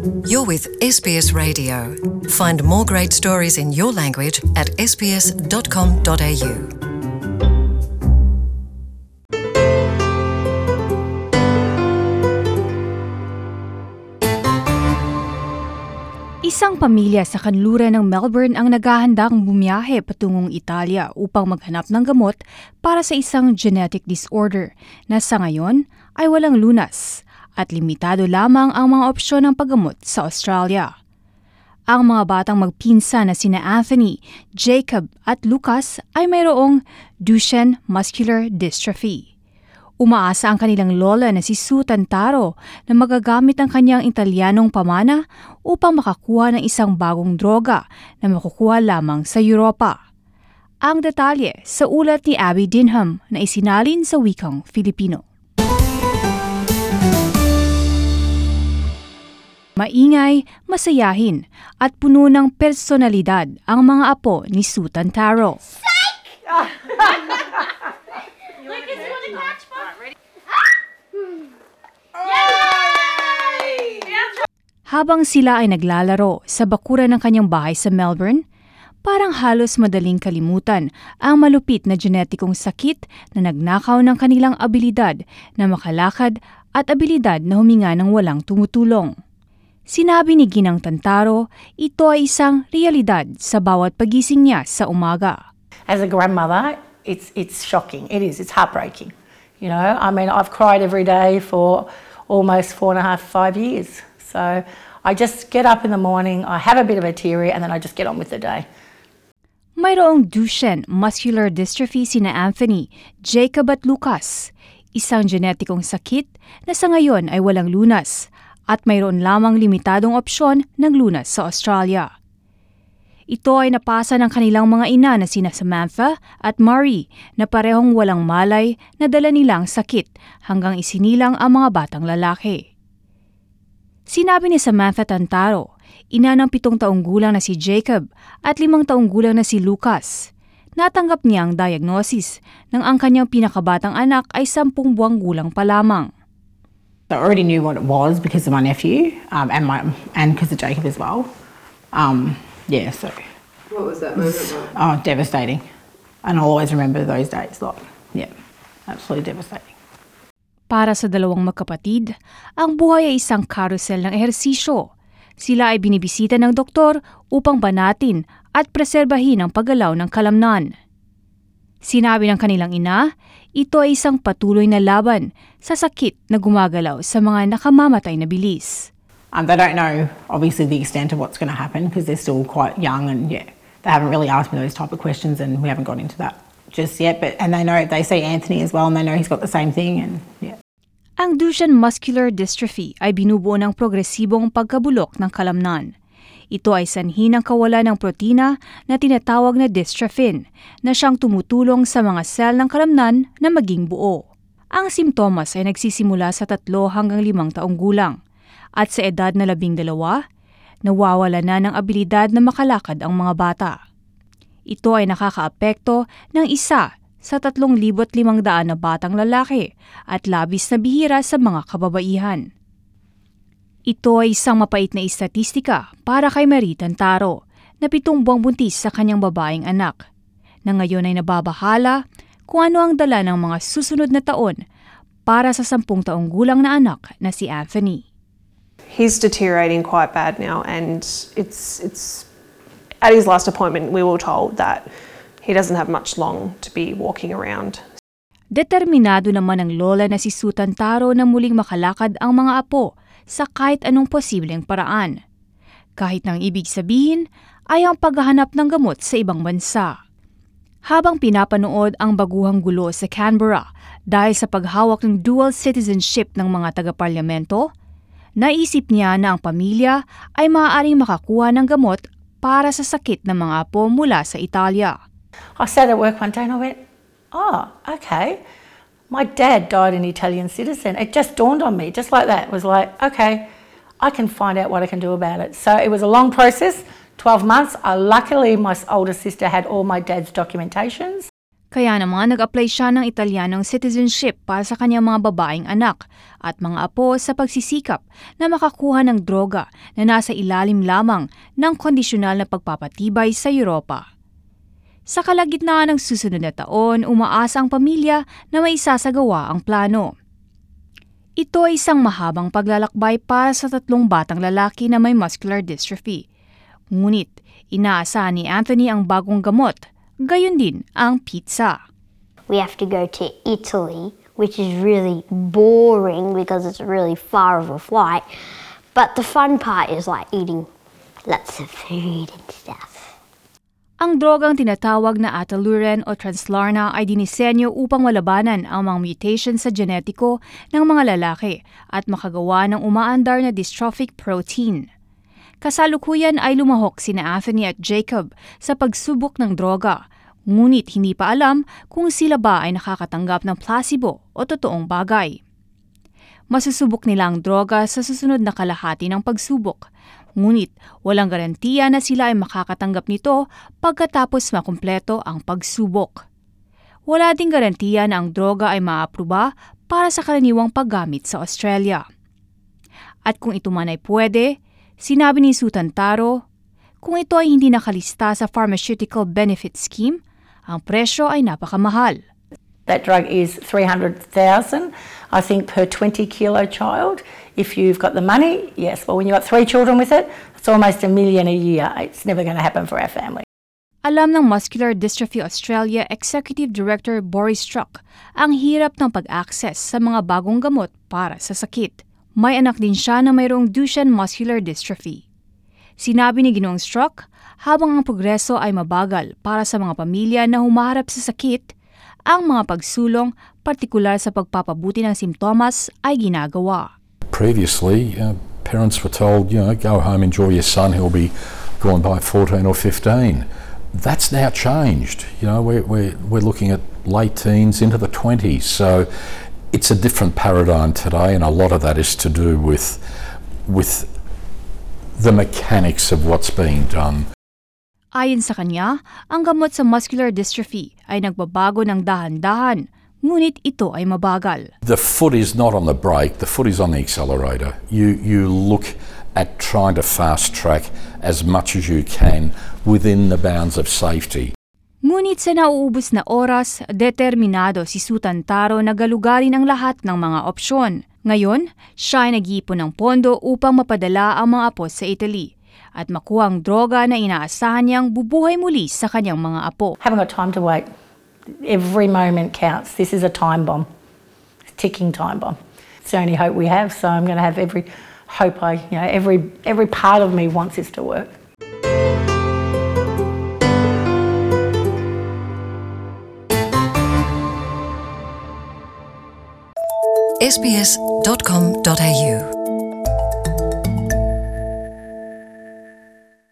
You're with SBS Radio. Find more great stories in your language at sbs.com.au. Isang pamilya sa kanluran ng Melbourne ang naghahandang bumiyahe patungong Italia upang maghanap ng gamot para sa isang genetic disorder na sa ngayon ay walang lunas at limitado lamang ang mga opsyon ng paggamot sa Australia. Ang mga batang magpinsan na sina Anthony, Jacob at Lucas ay mayroong Duchenne muscular dystrophy. Umaasa ang kanilang lola na si Sue Tantaro na magagamit ang kanyang Italianong pamana upang makakuha ng isang bagong droga na makukuha lamang sa Europa. Ang detalye sa ulat ni Abby Dinham na isinalin sa wikang Filipino. Maingay, masayahin at puno ng personalidad ang mga apo ni Sue Tantaro. Habang sila ay naglalaro sa bakuran ng kanyang bahay sa Melbourne, parang halos madaling kalimutan ang malupit na genetikong sakit na nagnakaw ng kanilang abilidad na makalakad at abilidad na huminga ng walang tumutulong. Sinabi ni Ginang Tantaro, ito ay isang realidad sa bawat pagising niya sa umaga. As a grandmother, it's shocking. It is. It's heartbreaking. You know, I mean, I've cried every day for almost 4.5, 5 years. So I just get up in the morning, I have a bit of a teary, and then I just get on with the day. Mayroong Duchenne muscular dystrophy sina Anthony, Jacob at Lucas, isang genetikong sakit na sa ngayon ay walang lunas at mayroon lamang limitadong opsyon ng lunas sa Australia. Ito ay napasa ng kanilang mga ina na sina Samantha at Marie na parehong walang malay na dala nilang sakit hanggang isinilang ang mga batang lalaki. Sinabi ni Samantha Tantaro, ina ng 7 taong gulang na si Jacob at 5 taong gulang na si Lucas. Natanggap niya ang diagnosis nang ang kanyang pinakabatang anak ay 10 buwang gulang pa lamang. I already knew what it was because of my nephew and because of Jacob as well. So. What was that moment like? Oh, devastating. And I'll always remember those days. Absolutely devastating. Para sa dalawang magkapatid, ang buhay ay isang carousel ng ehersisyo. Sila ay binibisita ng doktor upang banatin at preserbahin ang paggalaw ng kalamnan. Sinabi ng kanilang ina, ito ay isang patuloy na laban sa sakit na gumagalaw sa mga nakamamatay na bilis. They don't know, obviously, the extent of what's going to happen because they're still quite young and, they haven't really asked me those type of questions and we haven't got into that just yet. And they see Anthony as well and they know he's got the same thing and, Ang Duchenne muscular dystrophy ay binubuo ng progresibong pagkabulok ng kalamnan. Ito ay sanhi ng kawalan ng protina na tinatawag na dystrophin na siyang tumutulong sa mga sel ng kalamnan na maging buo. Ang simptomas ay nagsisimula sa 3 hanggang 5 taong gulang at sa edad na 12, nawawala na ng abilidad na makalakad ang mga bata. Ito ay nakakaapekto ng 1 sa 3,500 na batang lalaki at labis na bihira sa mga kababaihan. Ito ay isang mapait na istatistika para kay Marie Tantaro na 7 buwang buntis sa kanyang babaeng anak, na ngayon ay nababahala kung ano ang dala ng mga susunod na taon para sa 10 taong gulang na anak na si Anthony. He's deteriorating quite bad now and it's at his last appointment we were told that he doesn't have much long to be walking around. Determinado naman ang lola na si Sue Tantaro na muling makalakad ang mga apo sa kahit anong posibleng paraan. Kahit nang ibig sabihin ay ang paghahanap ng gamot sa ibang bansa. Habang pinapanood ang baguhang gulo sa Canberra dahil sa paghawak ng dual citizenship ng mga taga-parlamento, naisip niya na ang pamilya ay maaaring makakuha ng gamot para sa sakit ng mga apo mula sa Italia. I sat at work one day and I went, oh, okay. My dad died an Italian citizen. It just dawned on me, just like that. It was like, okay, I can find out what I can do about it. So it was a long process, 12 months. Luckily, my older sister had all my dad's documentations. Kaya naman nag-apply siya ng Italianong citizenship para sa kanyang mga babaeng anak at mga apo sa pagsisikap na makakuha ng droga na nasa ilalim lamang ng kondisyonal na pagpapatibay sa Europa. Sa kalagitnaan ng susunod na taon, umaasa ang pamilya na may isasagawa ang plano. Ito ay isang mahabang paglalakbay para sa 3 batang lalaki na may muscular dystrophy. Ngunit inaasahan ni Anthony ang bagong gamot, gayon din ang pizza. We have to go to Italy, which is really boring because it's really far of a flight. But the fun part is like eating lots of food and stuff. Ang drogang tinatawag na Ataluren o Translarna ay dinisenyo upang malabanan ang mga mutation sa genetiko ng mga lalaki at makagawa ng umaandar na dystrophic protein. Kasalukuyan ay lumahok sina Anthony at Jacob sa pagsubok ng droga, ngunit hindi pa alam kung sila ba ay nakakatanggap ng placebo o totoong bagay. Masusubok nila ang droga sa susunod na kalahati ng pagsubok, ngunit walang garantiya na sila ay makakatanggap nito pagkatapos makumpleto ang pagsubok. Wala ding garantiya na ang droga ay maapruba para sa karaniwang paggamit sa Australia. At kung ito man ay pwede, sinabi ni Sutantaro, kung ito ay hindi nakalista sa Pharmaceutical Benefit Scheme, ang presyo ay napakamahal. That drug is $300,000, I think, per 20-kilo child. If you've got the money, yes. But when you've got 3 children with it, it's almost $1 million a year. It's never going to happen for our family. Alam ng Muscular Dystrophy Australia Executive Director Boris Struck ang hirap ng pag-access sa mga bagong gamot para sa sakit. May anak din siya na mayroong Duchenne muscular dystrophy. Sinabi ni Ginoong Struck, habang ang progreso ay mabagal para sa mga pamilya na humaharap sa sakit, ang mga pagsulong, partikular sa pagpapabuti ng simptomas, ay ginagawa. Previously, parents were told, go home, enjoy your son, he'll be gone by 14 or 15. That's now changed. We're looking at late teens into the 20s. So it's a different paradigm today, and a lot of that is to do with the mechanics of what's being done. Ayon sa kanya, ang gamot sa muscular dystrophy ay nagbabago ng dahan-dahan, ngunit ito ay mabagal. The foot is not on the brake, the foot is on the accelerator. You look at trying to fast track as much as you can within the bounds of safety. Ngunit sa nauubos na oras, determinado si Sutantaro na galugarin ang lahat ng mga opsyon. Ngayon, siya ay nag-iipon ng pondo upang mapadala ang mga apo sa Italy at makuha ang droga na inaasahan niyang bubuhay muli sa kanyang mga apo. Haven't got time to wait. Every moment counts. This is a time bomb, a ticking time bomb. It's the only hope we have, so I'm going to have every hope every part of me wants this to work. sbs.com.au